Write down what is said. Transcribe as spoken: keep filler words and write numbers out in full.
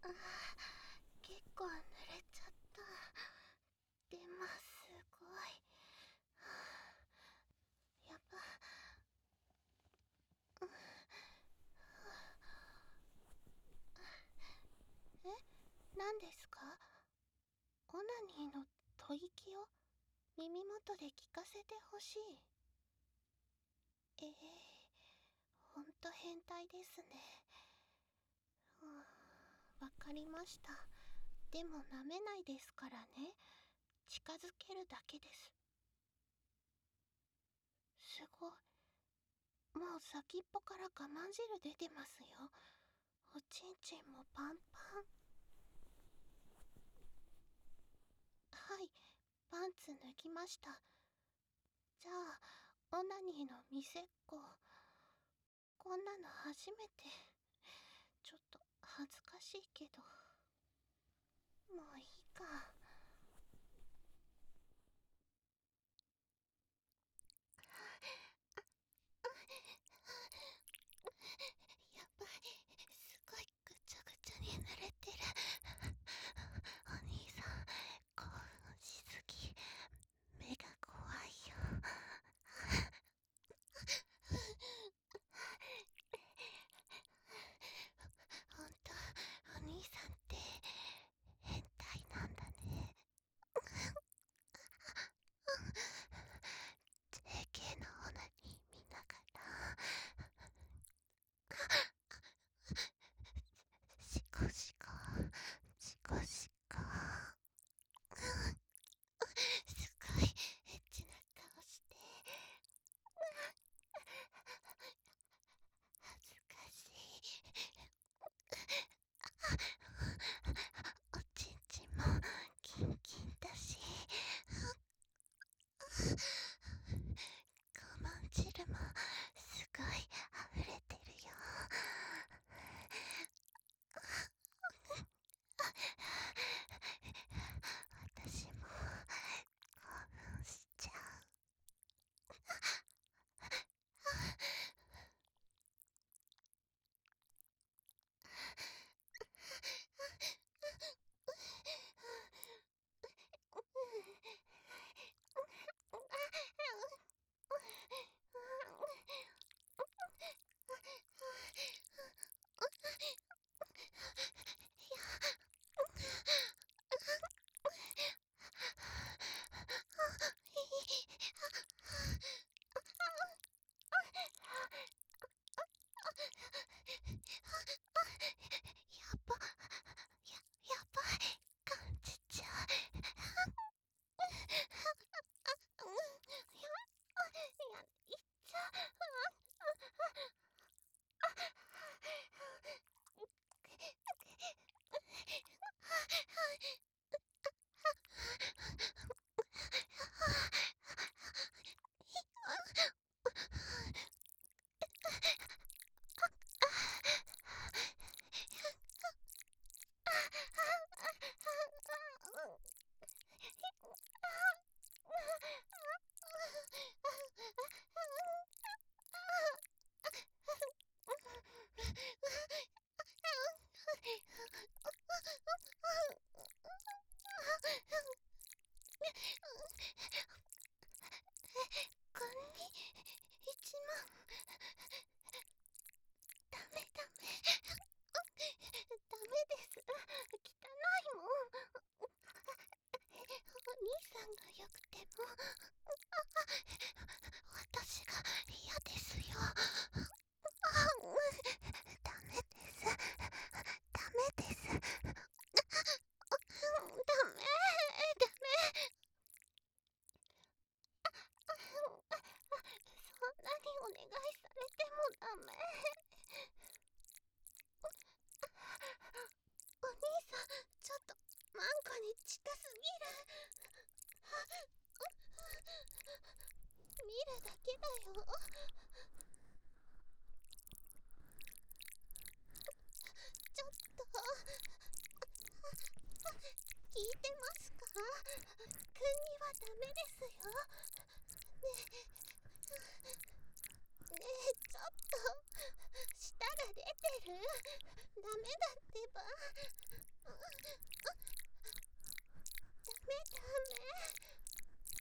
あー、結構濡れちゃった。でもすごい。はあ、やば。うん、え、何ですか？オナニーの吐息を耳元で聞かせてほしい。ええ、ほんと変態ですね。うん、わかりました。でも舐めないですからね。近づけるだけです。すごい。もう先っぽから我慢汁出てますよ。おちんちんもパンパン。はい、パンツ脱ぎました。じゃあ、オナニーの見せっこ。こんなの初めて。ちょっと恥ずかしいけど。もういいか。やばい、すごいぐちゃぐちゃに濡れてる。お兄さん、興奮しすぎ。目が怖いよ。ほんと、お兄さんって変態なんだね。ジェーケー のオナニー見ながらシコシコシコシコ、すごいエッチな顔して。恥ずかしい。おちんちんもキンキンだし、我慢汁もすごい溢れてるよ。私も興奮しちゃう。やば、や、やばい、感じちゃう。うん、や、や、いっちゃう。こんに一万。ダメダメ。ダメです。汚いもん。お兄さんがよくても私が嫌ですよ。ダメです。ダメです。ダメ。ダメ。そんなにお願いされてもダメ。お兄さん、ちょっとマンコに近すぎる。見るだけだよ。ちょっと聞いてますか？君にはダメですよ。ねえ、ねえ、ちょっと舌が出てる。ダメだって。